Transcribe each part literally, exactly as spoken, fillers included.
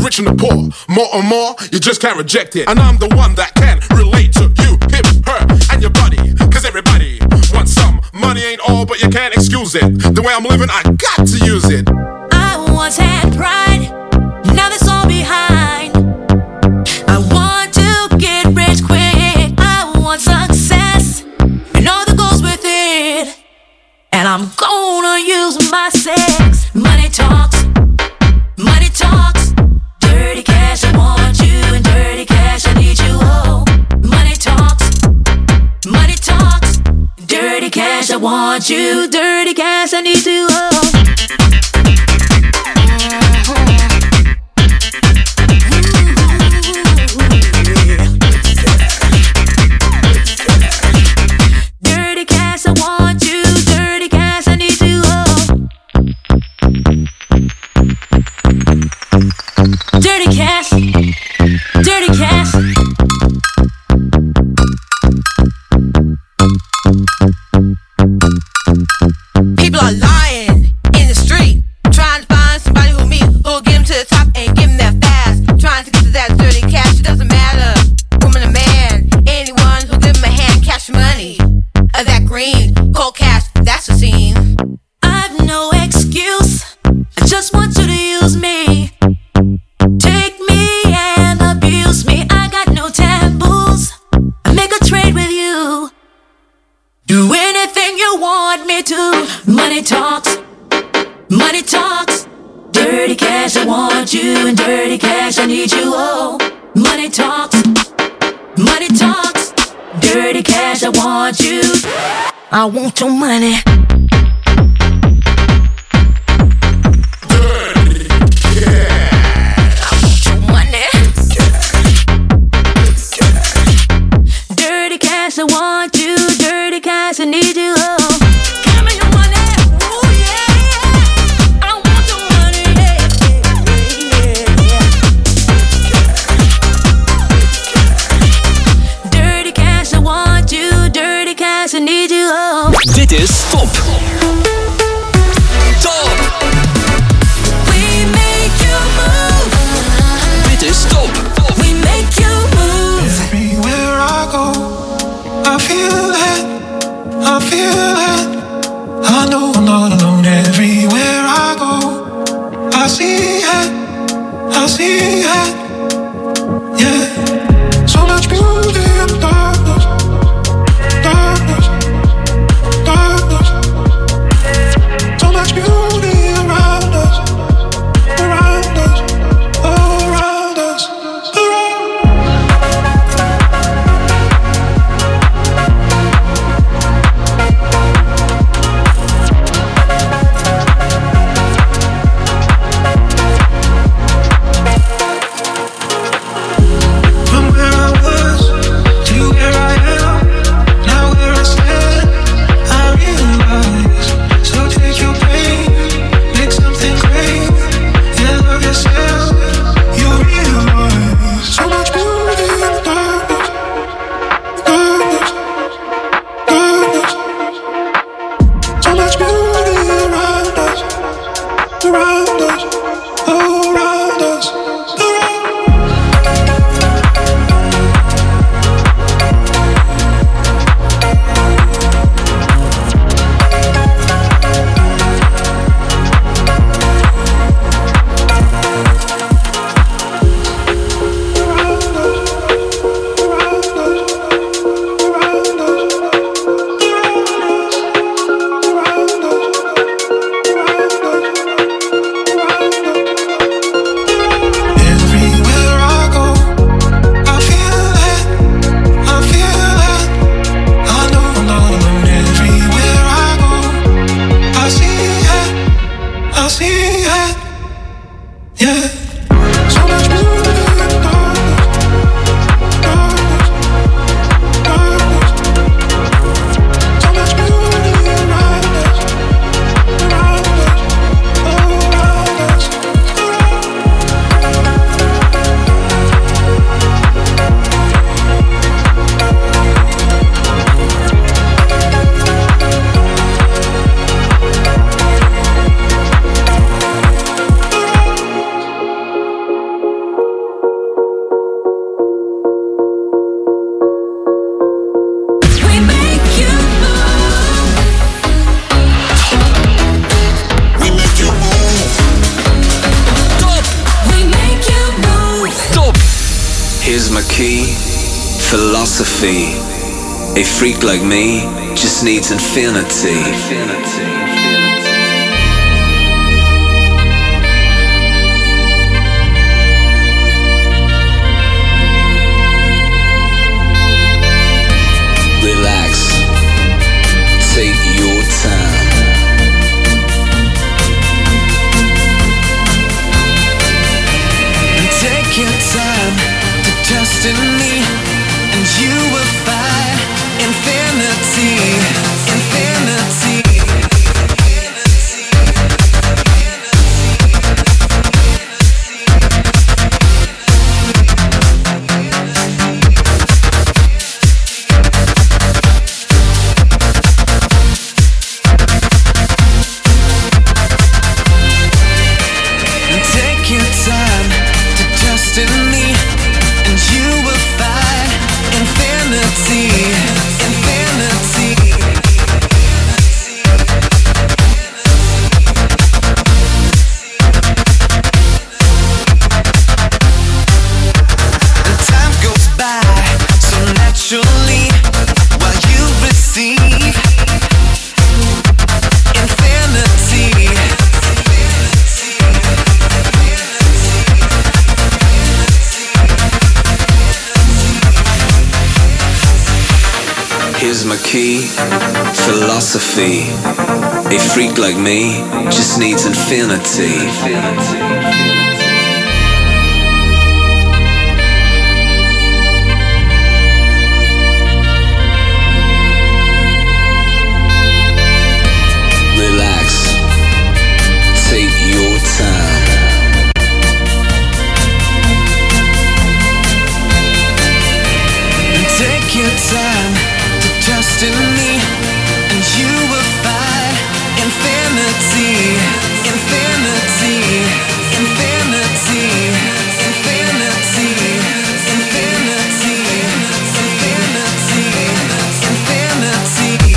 rich and the poor. More and more, you just can't reject it. And I'm the one that can relate to you, him, her, and your buddy. Cause everybody wants some. Money ain't all, but you can't excuse it. The way I'm living, I got to use it. I once had pride, now that's all behind. I want to get rich quick, I want success, and all that goes with it. And I'm gonna use my sex. Money talks, money talks. Dirty cash, I want you, and dirty cash, I need you. Oh, money talks, money talks. Dirty cash, I want you, dirty cash, I need you. Oh. Dirty cash, dirty cash. People are lying in the street, trying to find somebody who me, who'll get them to the top and give them that fast. Trying to get to that dirty cash, it doesn't matter, woman or man. Anyone who give them a hand, cash money, of that green, cold cash, that's the scene. I've no excuse, I just want you to use me. Take me and abuse me, I got no taboos. I make a trade with you, do anything you want me to. Money talks, money talks. Dirty cash, I want you, and dirty cash, I need you. Oh, money talks, money talks. Dirty cash, I want you, I want your money. I want you, dirty cash, I need you. Oh, give me your money, ooh yeah. I want your money, yeah, yeah, yeah. Dirty cash, I want you, dirty cash, I need you. Oh. Dit is Top Here's my key, philosophy. A freak like me just needs infinity. Relax, take your time. And take your time to trust in me, and you will find infinity, infinity. Here's my key, philosophy. A freak like me just needs infinity. Relax, take your time. And take your time. Trust in me, and you will find infinity, infinity, infinity, infinity, infinity, infinity,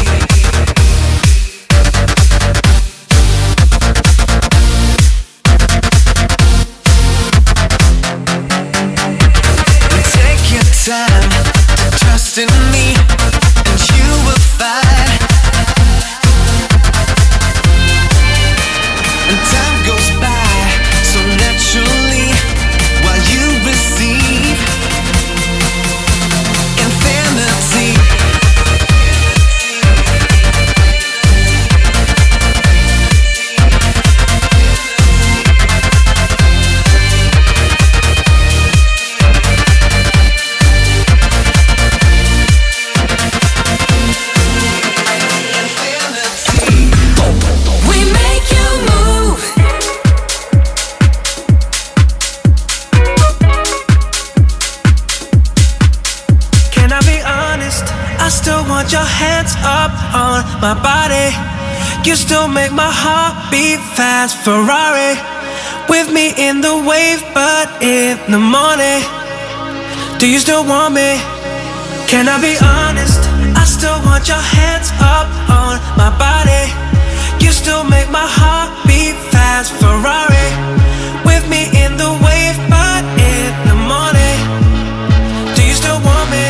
infinity. Take your time to trust in me. My body, you still make my heart beat fast. Ferrari, with me in the wave, but in the morning. Do you still want me? Can I be honest? I still want your hands up on my body. You still make my heart beat fast. Ferrari, with me in the wave, but in the morning. Do you still want me?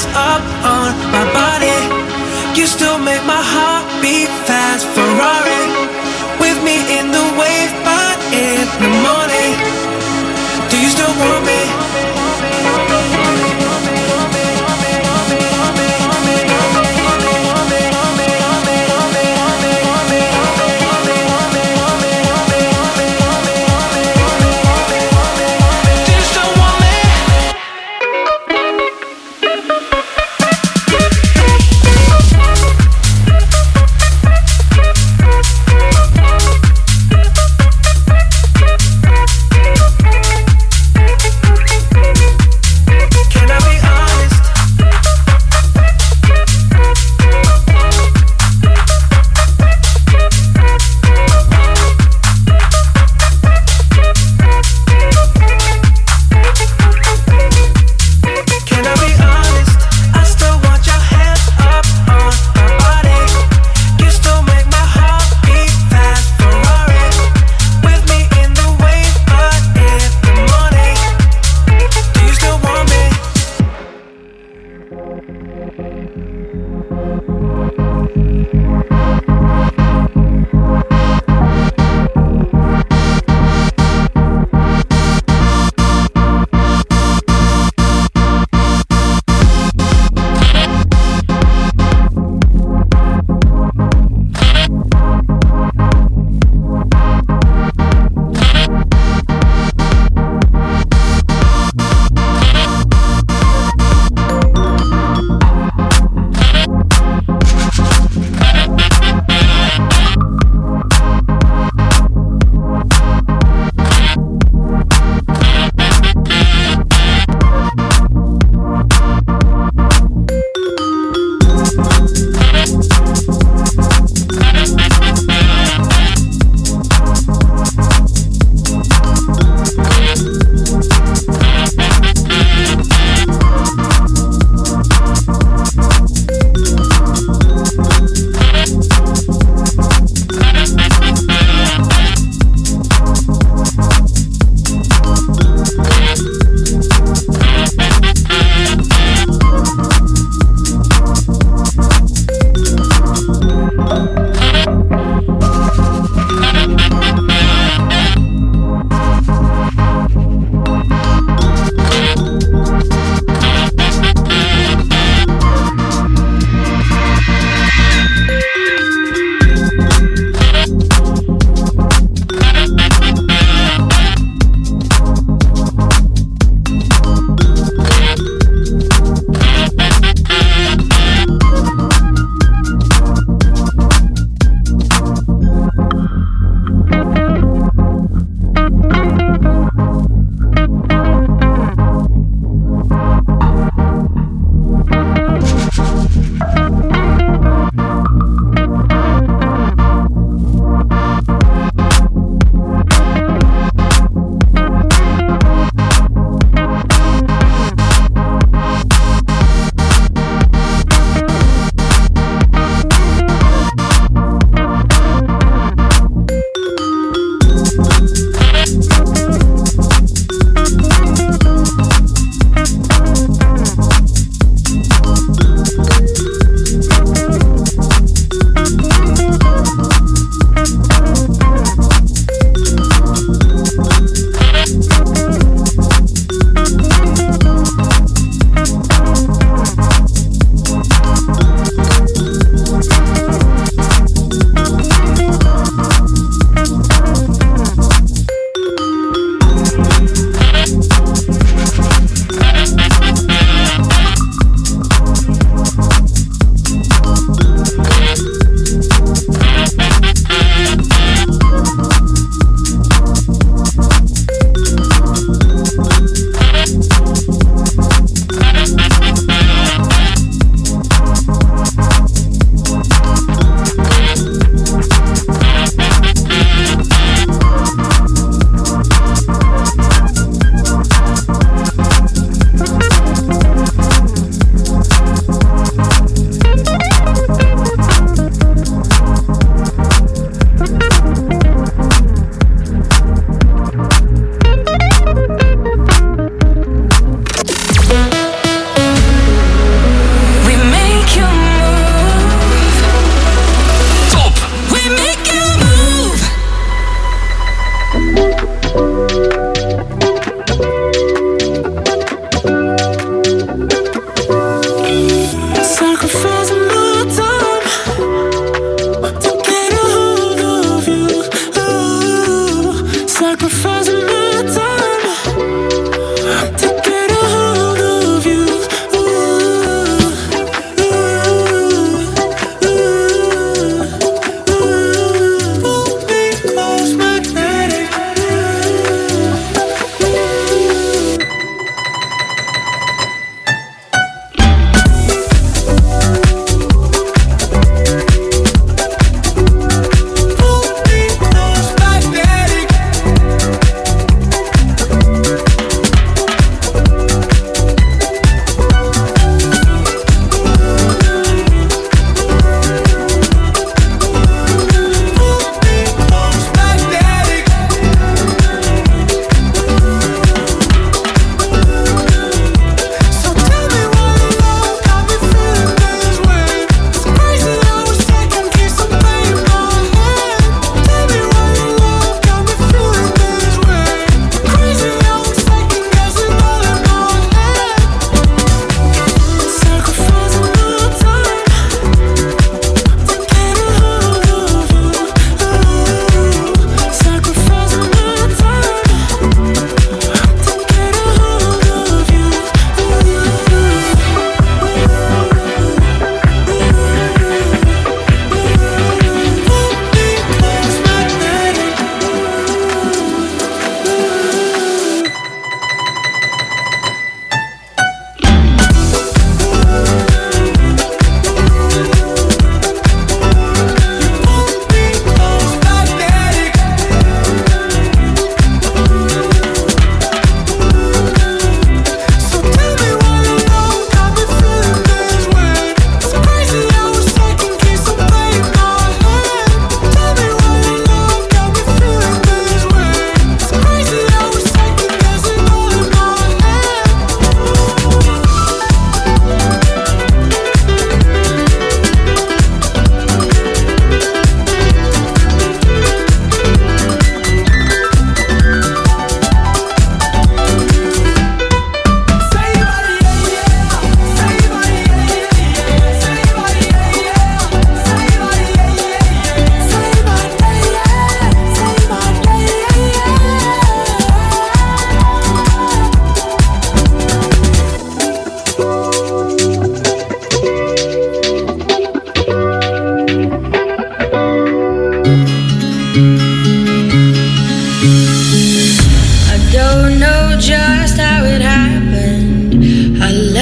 up on my body. You still make my heart beat fast. Ferrari, with me in the wave, but in the morning. Do you still want me?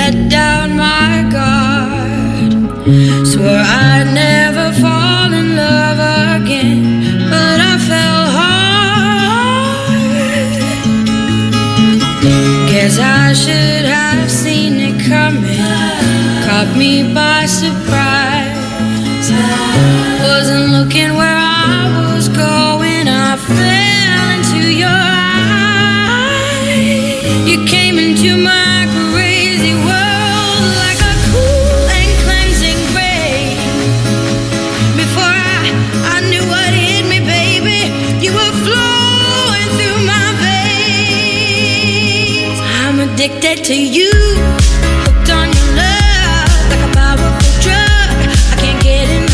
let down my guard. Swore I'd never fall in love again, but I fell hard. Guess I should have seen it coming, caught me by surprise. Wasn't looking where I was going, I fell into your eyes. You came into my crazy world like a cool and cleansing rain. Before I, I knew what hit me, baby, you were flowing through my veins. I'm addicted to you, hooked on your love like a powerful drug. I can't get enough.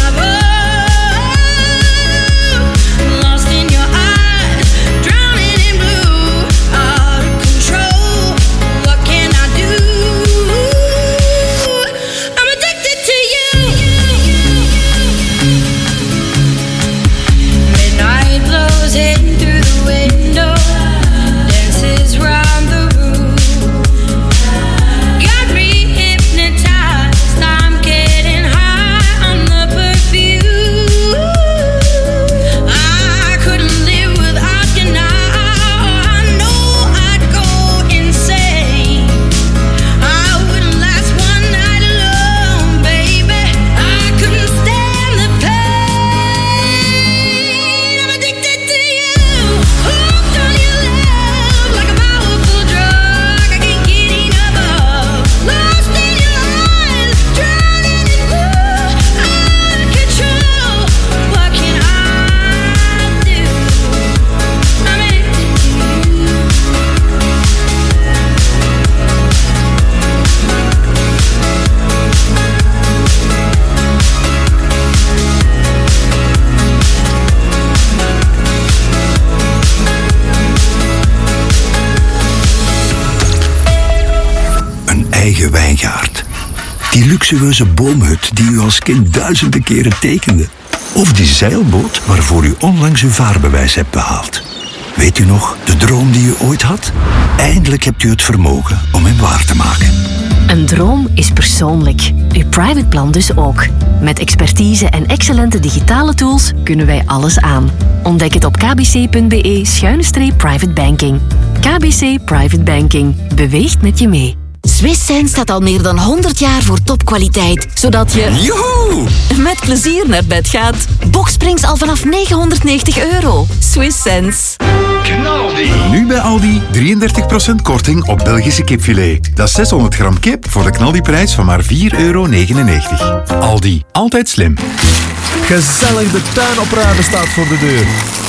Wijngaard. Die luxueuze boomhut die u als kind duizenden keren tekende. Of die zeilboot waarvoor u onlangs uw vaarbewijs hebt behaald. Weet u nog, de droom die u ooit had? Eindelijk hebt u het vermogen om hem waar te maken. Een droom is persoonlijk. Uw private plan dus ook. Met expertise en excellente digitale tools kunnen wij alles aan. Ontdek het op kbc.be schuine streep private banking. K B C Private Banking. Beweegt met je mee. Swiss Sense staat al meer dan honderd jaar voor topkwaliteit, zodat je Joehoe! met plezier naar bed gaat. Boxsprings al vanaf negenhonderdnegentig euro. Swiss Sense. Knaldi. Nu bij Aldi drieëndertig procent korting op Belgische kipfilet. Dat is zeshonderd gram kip voor de knaldiprijs van maar vier euro negenennegentig. Aldi, altijd slim. Gezellig, de tuinopruimen staat voor de deur.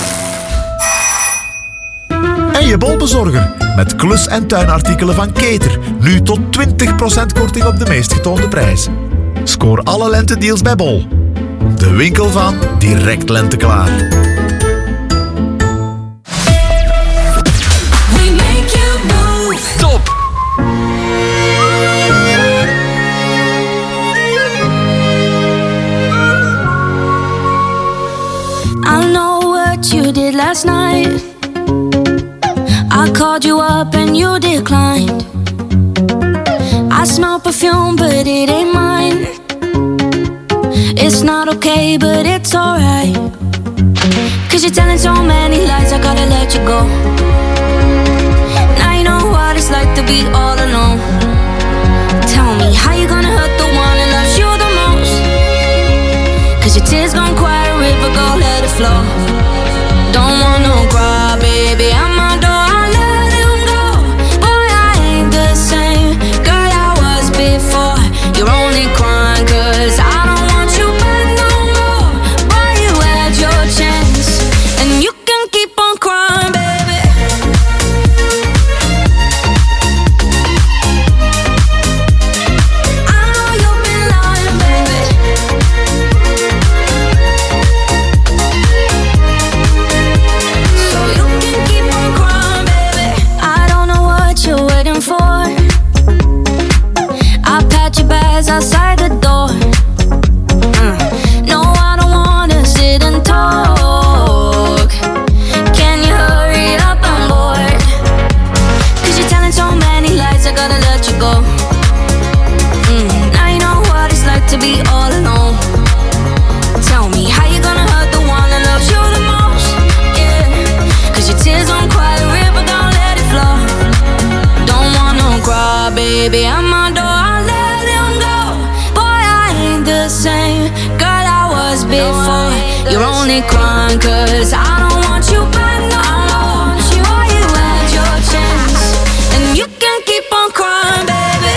En je bolbezorger. Met klus- en tuinartikelen van Keter. Nu tot twintig procent korting op de meest getoonde prijs. Scoor alle lentedeals bij Bol. De winkel van direct lente klaar. We make you move. Top! I know what you did last night. I called you up and you declined. I smell perfume but it ain't mine. It's not okay but it's alright. Cause you're telling so many lies, I gotta let you go. Now you know what it's like to be all alone. Tell me how you gonna hurt the one that loves you the most. Cause your tears gon' quiet a river, go let it flow. Don't want no cry, baby, I'm a dog. Before you're only crying cause I don't want you back no more. Boy, you had your chance and you can keep on crying, baby. I know you've been lying, baby. So you can keep on crying, baby. I don't know what you're waiting for. Outside the door. Mm. No, I don't wanna sit and talk. Can you hurry up? I'm bored. Cause you're telling so many lies, I gotta let you go. to be all alone. Tell me how you gonna hurt the one that loves you the most. Yeah, cause your tears don't cry the river, don't let it flow. Don't wanna cry, baby, at my door, I let him go. Boy, I ain't the same girl I was before. You're only crying cause I don't want you back no more. Boy, you had your chance and you can keep on crying, baby.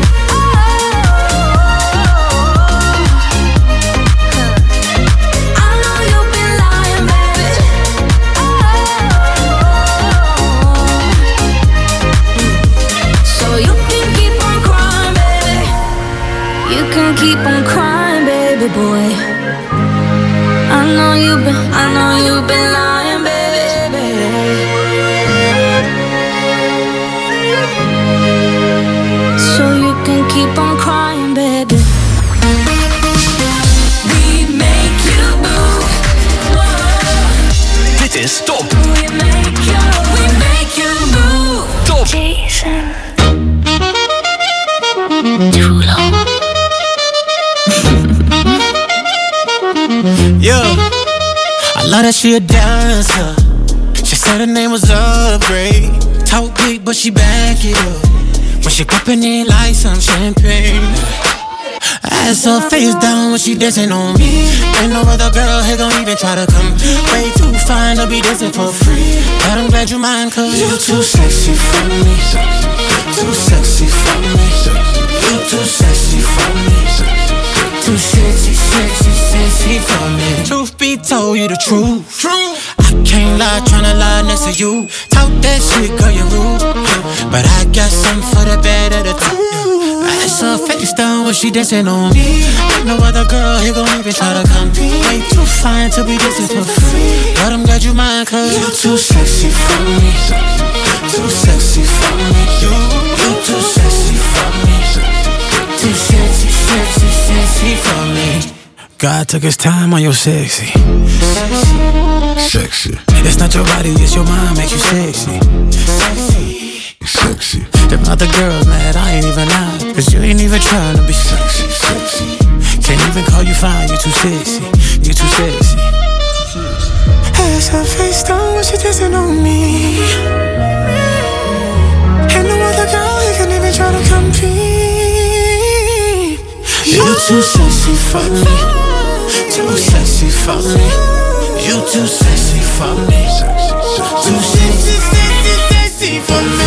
I know you've been lying, baby. So you can keep on crying, baby. You can keep on crying, baby boy. I know you've been, I know you've been lying, baby. So you can keep on crying, baby. We make you move. Whoa. Dit is Top. We make you, we make you move. Top. Jason Derulo. Yeah, I love that she a dancer. She said her name was Upgrade. Talk big, but she back it up. When she poppin' it like some champagne. Ass her face down when she dancing on me. Ain't no other girl here gon' even try to come. Way too fine to be dancing for free. But I'm glad you mind cause you too sexy for me. Too sexy for me. You too sexy for me. Too sexy, sexy, sexy for me. Truth be told, you the truth. True. I can't lie, tryna lie next to you. Talk that shit, girl, you rude. But I got something for the bad attitude. I saw her face down when she dancing on me. Ain't no other girl here gon' even try to come. Way too fine to be dancing for free. But I'm glad you mind cause you too sexy for me. Too sexy for me. You, you too sexy for me. Too sexy, sexy, sexy for me. God took his time on your sexy. Sexy. It's not your body, it's your mind make you sexy. Sexy. Them other girls mad, I ain't even lying. Cause you ain't even trying to be sexy, sexy. Can't even call you fine, you too sexy. You too sexy. Has her face down when she dancing on me. Ain't no other girl who can even try to compete. You too sexy for me. Too sexy for me. You too sexy for me. Too sexy, sexy, sexy for me.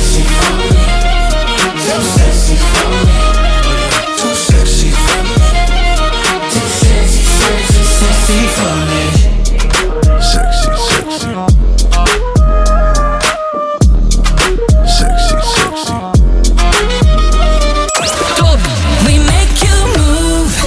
Too sexy for me. Too sexy for me. Too sexy, sexy, sexy for me. Sexy, sexy. Sexy, sexy. Top. We make you move.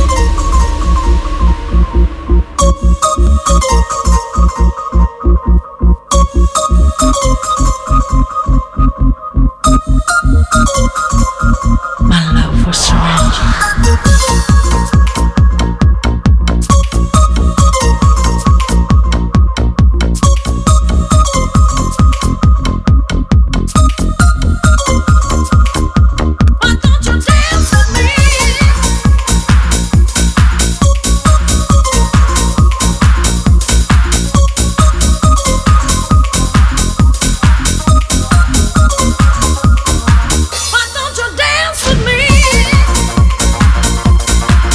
My love was surrendered. Why don't you dance with me?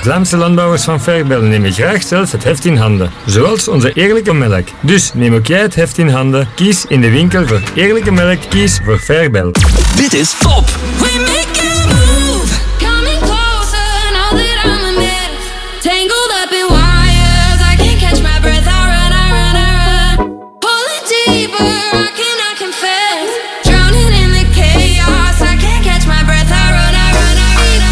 Vlaamse landbouwers van Verbel nemen graag zelf het heft in handen. Zoals onze eerlijke melk. Dus neem ook jij het heft in handen. Kies in de winkel voor eerlijke melk. Kies voor Verbel. Dit is Top. We make a move, coming closer, now that I'm a mess. Tangled up in wires, I can't catch my breath. I run, I run, I run. Pulling deeper, I cannot confess. Drowning in the chaos, I can't catch my breath. I run, I run, I run.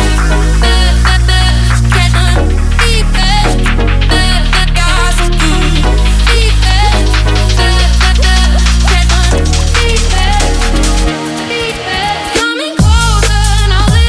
Catch my deepest, chaos. Deepest, catch my deepest, deepest. Coming closer, now that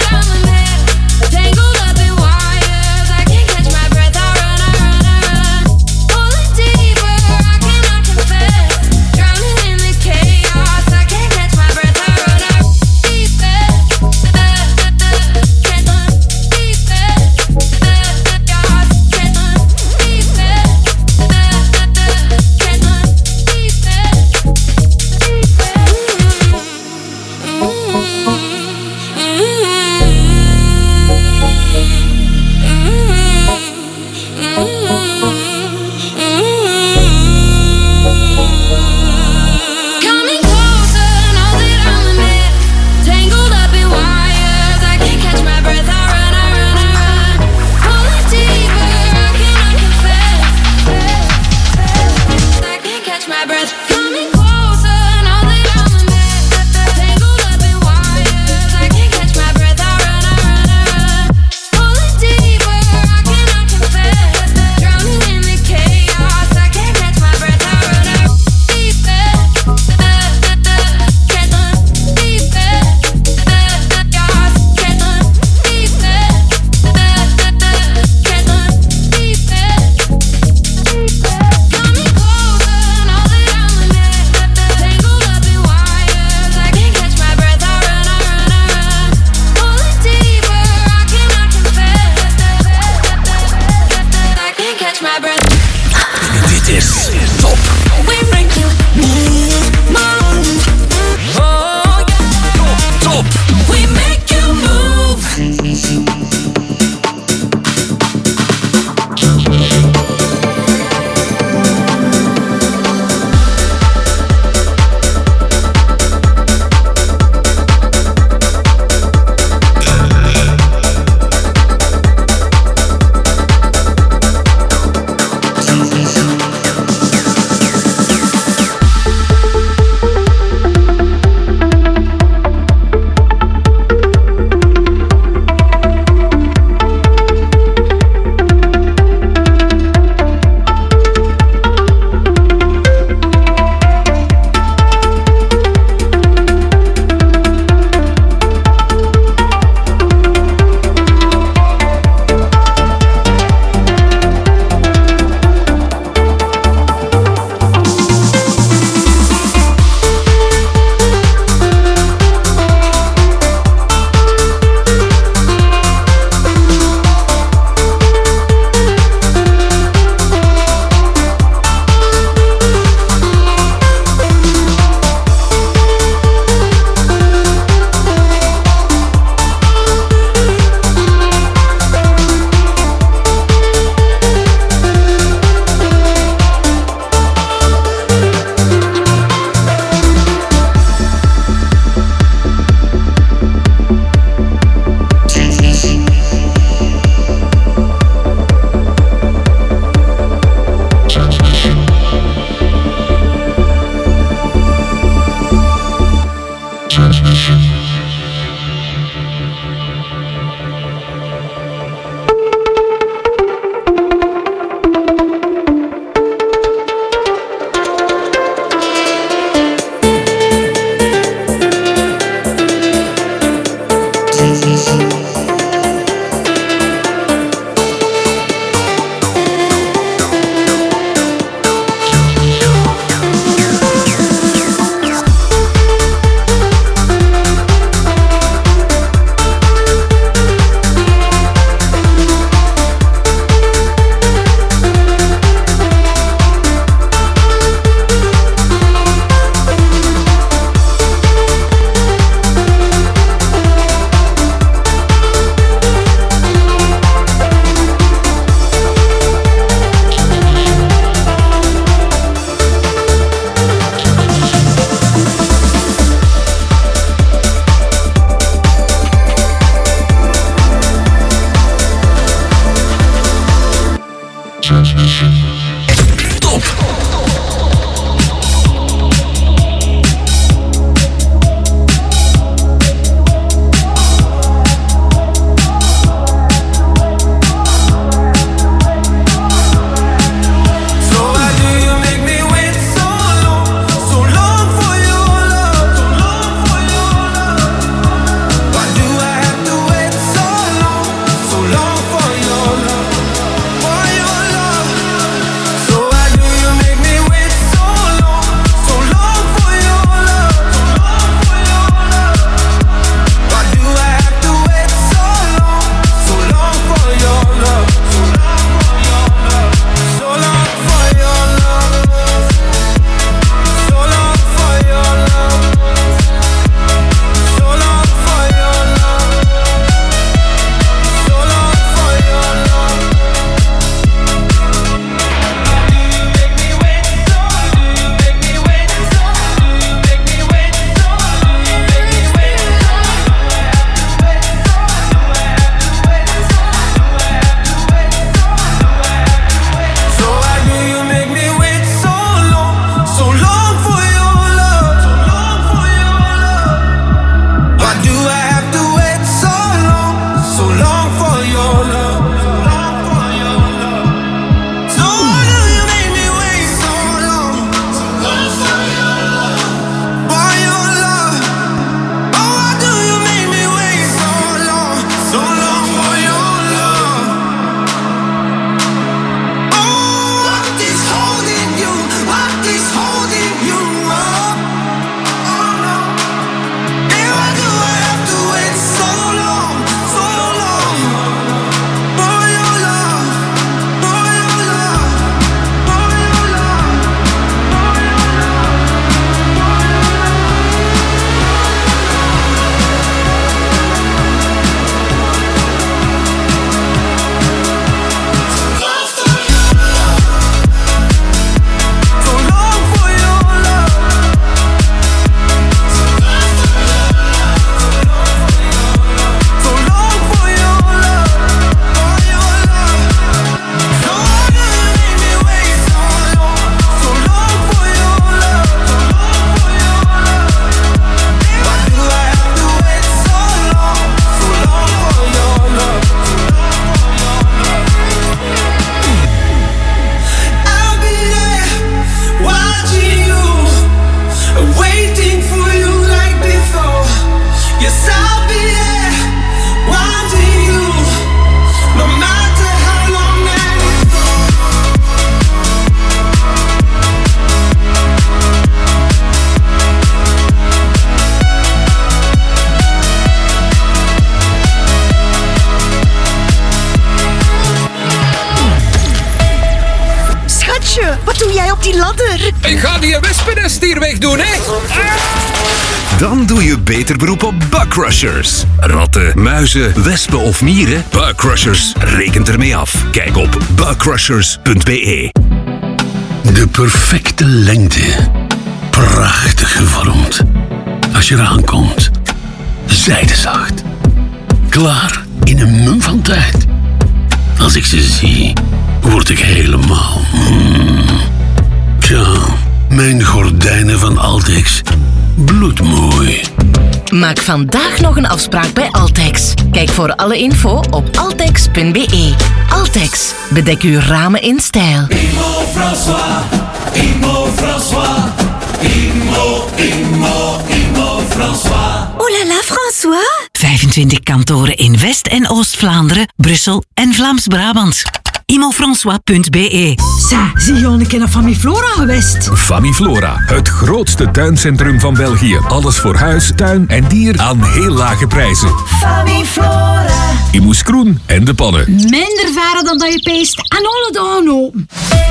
die ladder. Ik ga die wespennest hier wegdoen, hè. Dan doe je beter beroep op Bugcrushers. Ratten, muizen, wespen of mieren? Bugcrushers rekent ermee af. Kijk op bugcrushers punt b e. De perfecte lengte. Prachtig gevormd. Als je eraan komt. Zijdezacht. Klaar in een mum van tijd. Als ik ze zie, word ik helemaal... Mm. Tja, mijn gordijnen van Altex. Bloedmooi. Maak vandaag nog een afspraak bij Altex. Kijk voor alle info op altex punt b e. Altex. Bedek uw ramen in stijl. Imo François, Imo François, Imo, Imo, Imo François. Oh là là, François. vijfentwintig kantoren in West- en Oost-Vlaanderen, Brussel en Vlaams-Brabant. imo françois punt b e. Zeg, zie je al een keer naar Famiflora geweest? Famiflora, het grootste tuincentrum van België. Alles voor huis, tuin en dier aan heel lage prijzen. Famiflora. In Moeskroen en de Pannen. Minder varen dan dat je peest en alle dagen open.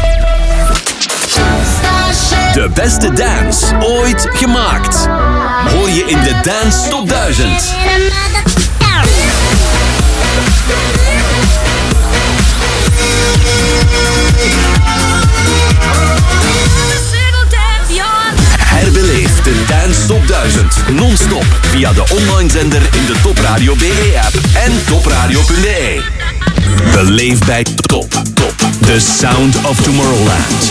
De beste dance ooit gemaakt. Hoor je in de Dance Top duizend. Herbeleef de Dance Top duizend non-stop via de online zender in de Top Radio B E-app en topradio punt b e. Beleef bij Top Top the sound of Tomorrowland.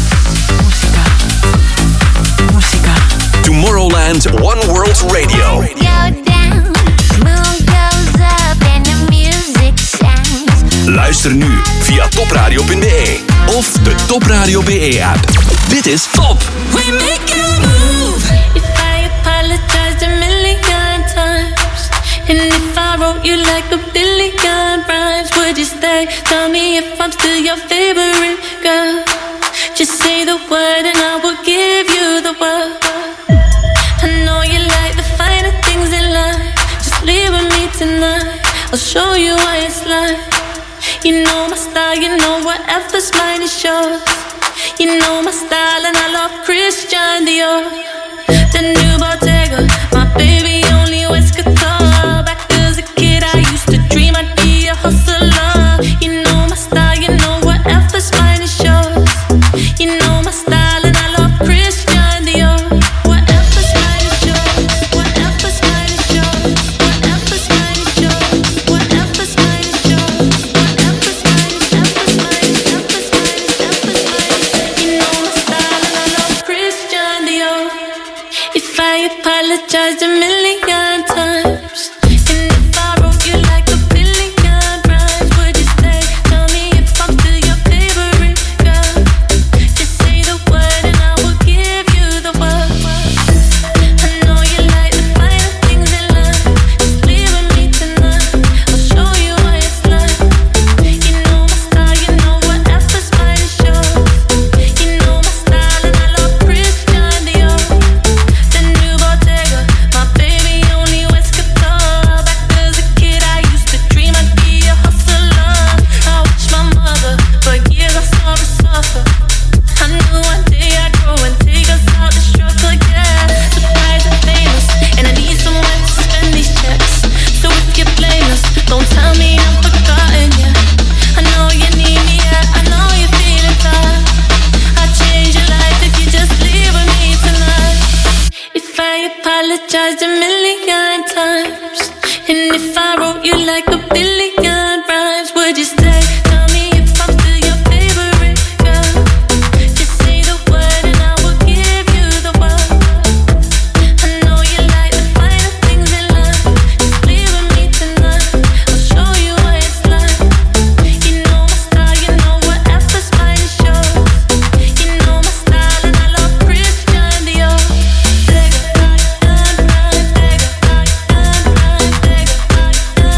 Musica. Tomorrowland One World Radio. Go down, moon goes up and the music sounds. Luister nu via topradio punt b e of de Top Radio B E-app. Dit is Top. We make a move. If I apologized a million times, and if I wrote you like a billion rhymes, would you stay? Tell me if I'm still your favorite girl. Just say the word and I will give you the world. I know you like the finer things in life. Just leave with me tonight. I'll show you what it's like. You know my style, you know whatever's mine is yours. You know my style and I love Christian Dior. The new Bottega, my baby only wears couture. Back as a kid I used to dream I'd be a hustler. You know my style, you know whatever's mine is yours. You know my style and I love Christian Dior. Whatever's mine is yours. Whatever's mine is yours. Whatever's mine is yours. Whatever's mine is yours. Whatever's mine is, whatever's mine is, whatever's mine is, whatever's mine is. You know my style and I love Christian Dior. If I apologized a million times, and if I wrote you like a billion rhymes, would you stay? Tell me if I'm still your favorite girl. Just say the word and I will give you the word. I know you like the finer things in life. Just leave with me tonight. I'll show you what it's like. You know my style, you know whatever's mine is yours. You know my style and I love Christian Dior. The new Bottega, my baby only wears couture. Back as a kid I used to dream I'd be a hustler. I watched my mother, for years I saw her suffer. I knew one day I'd grow and take us out the struggle, yeah. Surprised and famous, and I need someone to spend these checks. So if you blame us, don't tell me I'm forgotten, yeah. I know you need me, yeah, I know you're feeling tired. I'd change your life if you just leave with me tonight. If I apologized a million times, and if I wrote you like a billion rhymes, would you stay? Tell me if I'm still your favorite girl. Just say the word and I will give you the word. I know you like the finer things in life. Just leave with me tonight. I'll show you what it's like. You know my style, you know whatever's mine is yours. You know my style and I love Christian Dior. Take a ride, ride, ride, take a ride, ride, ride, take a ride, ride.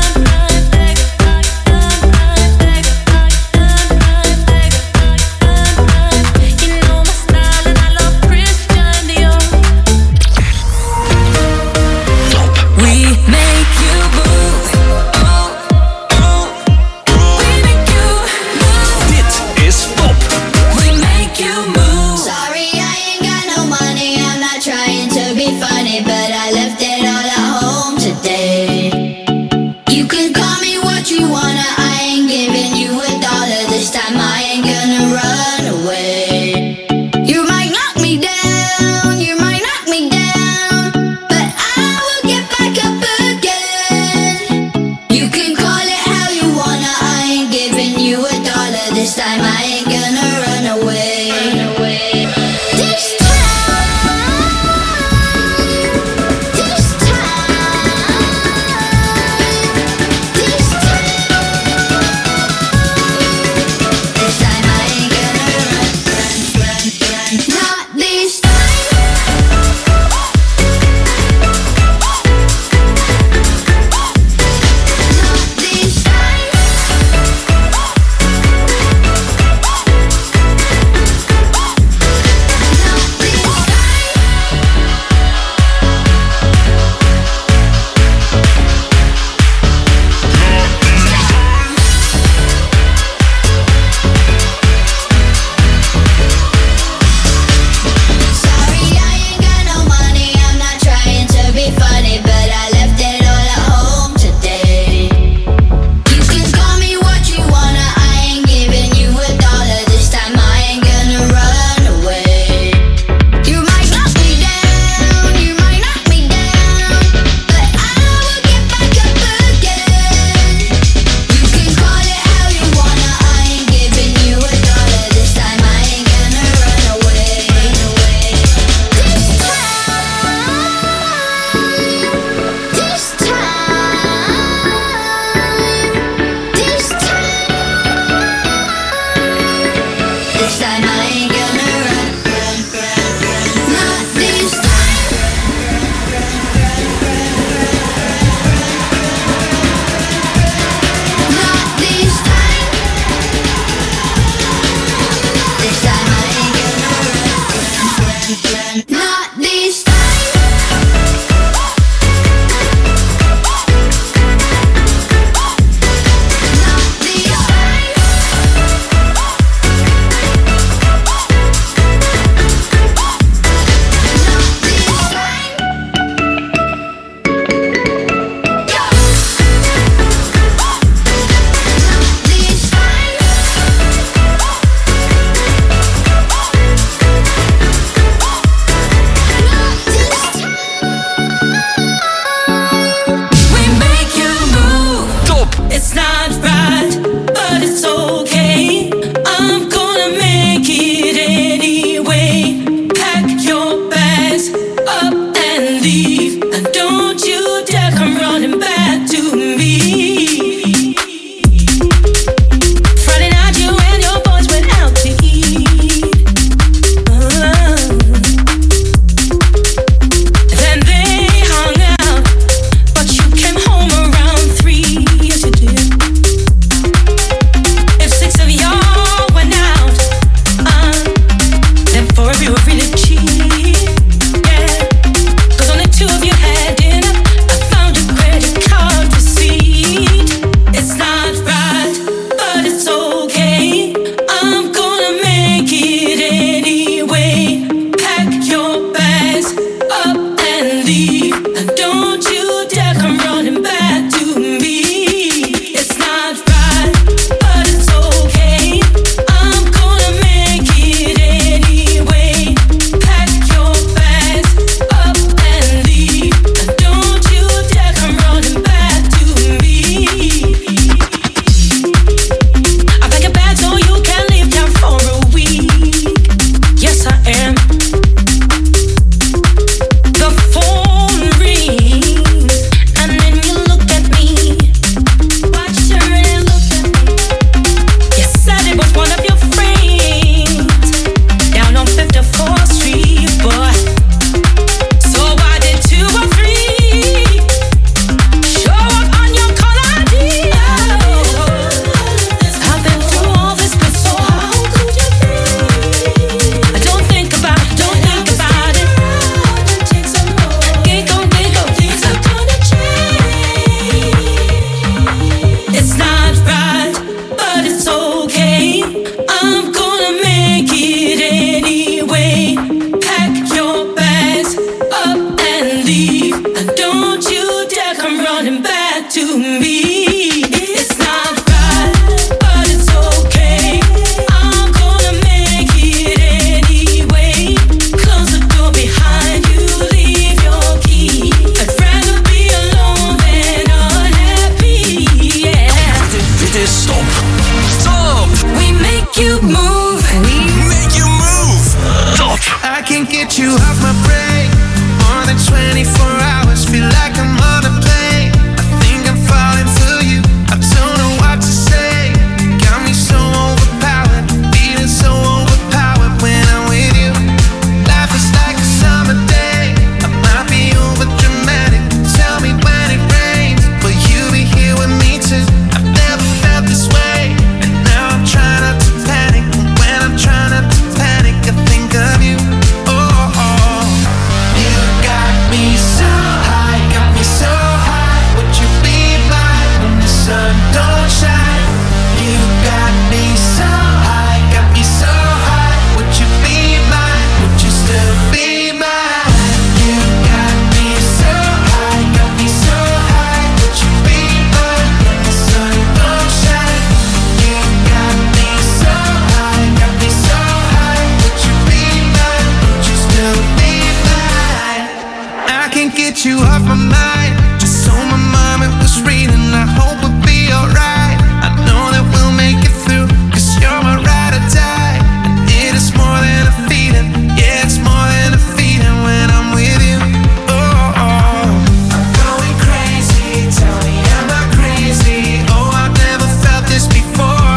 running back to me. It's not right, but it's okay. I'm gonna make it anyway. Close the door behind you, leave your key. I'd rather be alone than unhappy, yeah. Dit is Top. Top. We make you move. We make you move. Top. I can't get you off my brain. More than twenty-four hours, feel like I'm on a plane. I think I'm falling for you. I don't know what to say. Got me so overpowered, feeling so overpowered when I'm with you. Life is like a summer day. I might be over dramatic. Tell me when it rains, will you be here with me too? I've never felt this way, and now I'm trying not to panic. When I'm trying not to panic, I think of you. Oh, oh. You got me so high, got me so high. Would you be mine when the sun don't shine? You got me so high, got me so high. Would you be mine? Would you still be mine? You got me so high, got me so high. Would you be mine when the sun don't shine? You got me so high, got me so high. Would you be mine? Would you still be mine? I can't get you off my mind. Just so my mom it was reading. I hope we'll be alright. I know that we'll make it through, cause you're my ride or die. And it is more than a feeling. Yeah, it's more than a feeling when I'm with you. Oh, oh. I'm going crazy. Tell me, am I crazy? Oh, I've never felt this before.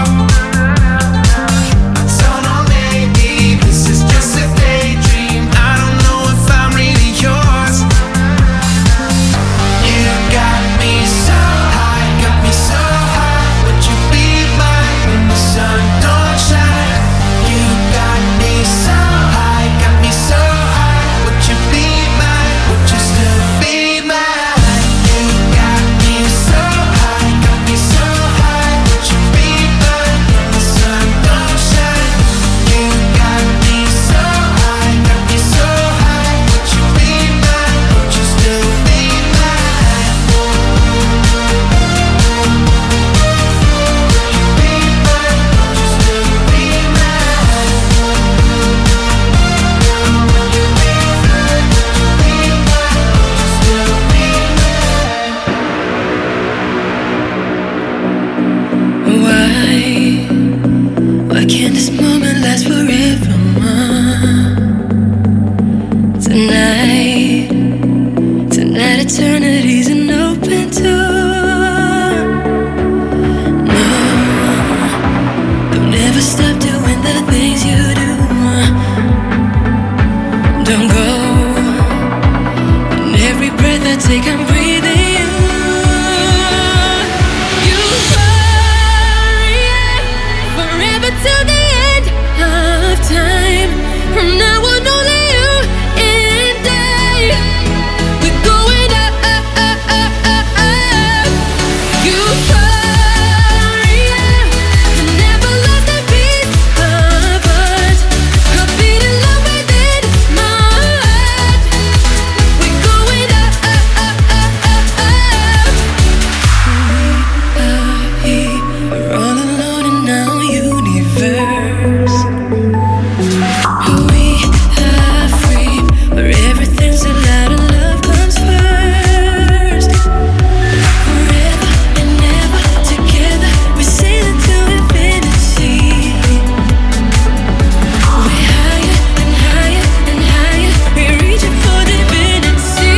I don't know, maybe this is just a daydream. I don't know if I'm really yours. You got me so high, got me so high. Would you be mine when the sun don't shine? You got me so high, got me so high. Would you be mine? Would you still be mine? You got me so high, got me so high. Would you be mine when the sun don't shine? You got me so high, got me so high. Would you be mine? Would you still be mine? Why? Why can't this moment last forever, ma? Tonight, tonight eternity's an open door. No, don't ever stop doing the things you do. Don't go. In every breath I take, I'm breathing you. You hurry forever till the end of time. From now on, only you and I. We're going up, up, up, up, up, up. You hurry, you never lost a piece of us. A beat in love within my heart. We're going up, up, up, up, up, up. We are here, we're all alone in our universe. We are free, where everything's allowed and love comes first. Forever and ever together, we're sailing to infinity. We're higher and higher and higher, we're reaching for divinity.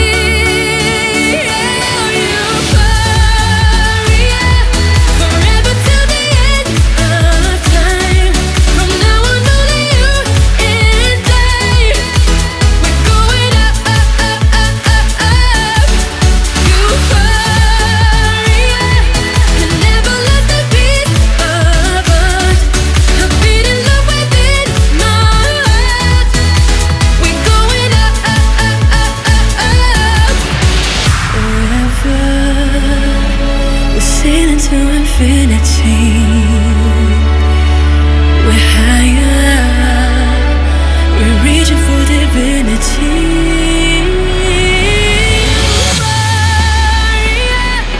Oh, you hurry, forever till the end of time. From now on, only you and I. We're going up, up, up, up, up, up. You hurry, you never lost a piece of us. A beat in love within my heart. We're going up, up, up, up, up, up. Forever, we're sailing to infinity. We're higher, we're reaching for divinity.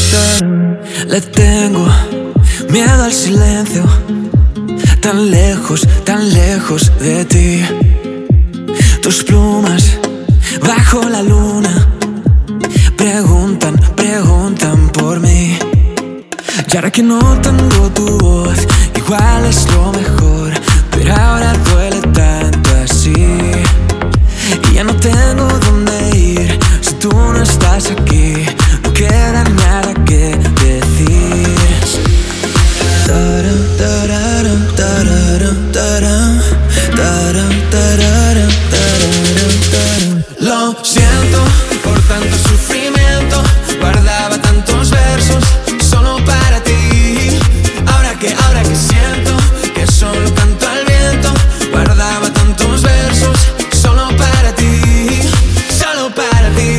Le tengo miedo al silencio, tan lejos, tan lejos de ti. Tus plumas bajo la luna preguntan, preguntan por mí. Y ahora que no tengo tu voz, igual es lo mejor, pero ahora duele tanto así. Y ya no tengo dónde ir si tú no estás aquí. No queda nada que decir. Taram, tararam, tararam, taram, taram, tararam, tararam, taram. Lo siento por tanto sufrimiento, guardaba tantos versos solo para ti. Ahora que, ahora que siento que solo canto al viento, guardaba tantos versos solo para ti, solo para ti.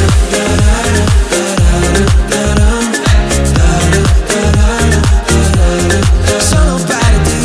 Solo para ti.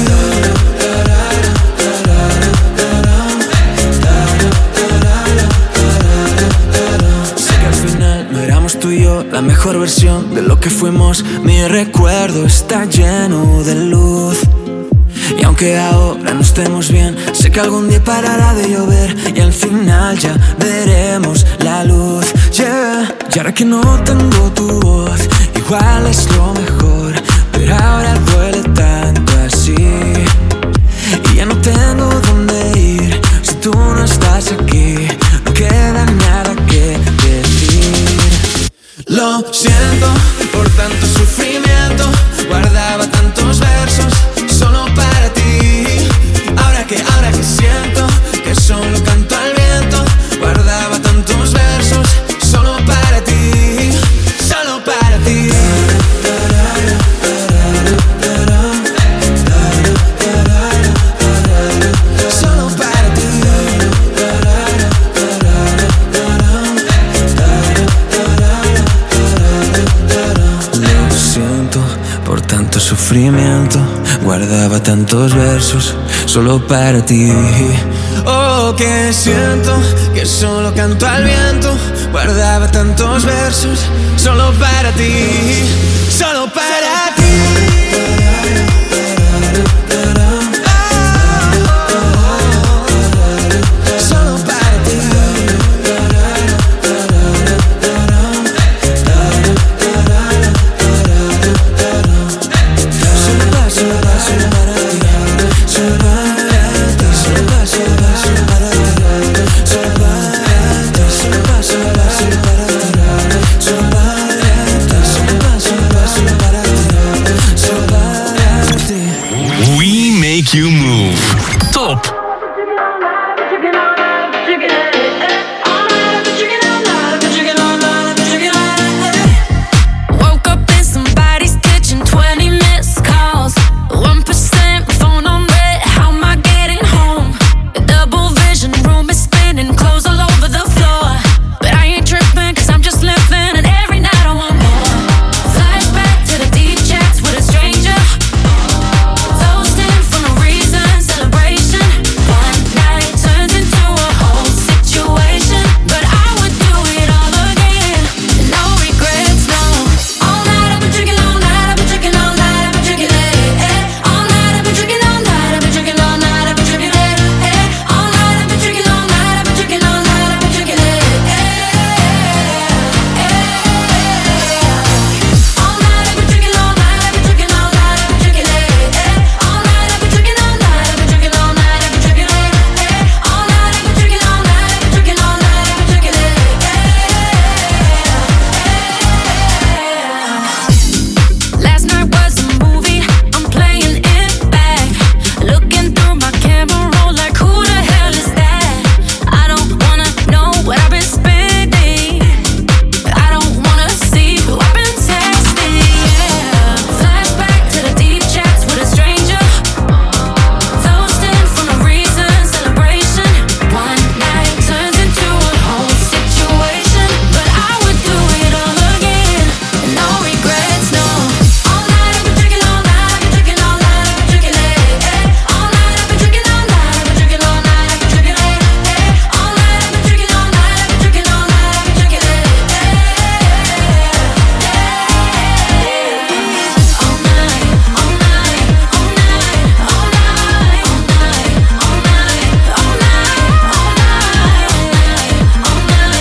Sé que al final no éramos tú y yo la mejor versión de lo que fuimos. Mi recuerdo está lleno de luz. Y aunque ahora no estemos bien, sé que algún día parará de llover y al final ya veremos la luz, yeah. Y ahora que no tengo tu voz, igual es lo mejor, pero ahora duele tanto así. Y ya no tengo dónde ir si tú no estás aquí. No queda nada que decir. Lo siento por tanto sufrimiento, guardaba tantos versos solo para ti. Ahora que, ahora que siento que solo canto al viento, guardaba tantos versos solo para ti, solo para ti. Solo para ti. Lo siento por tanto sufrimiento, guardaba tantos versos solo para ti. Oh, que siento que solo canto al viento, guardaba tantos versos solo para ti, solo para ti.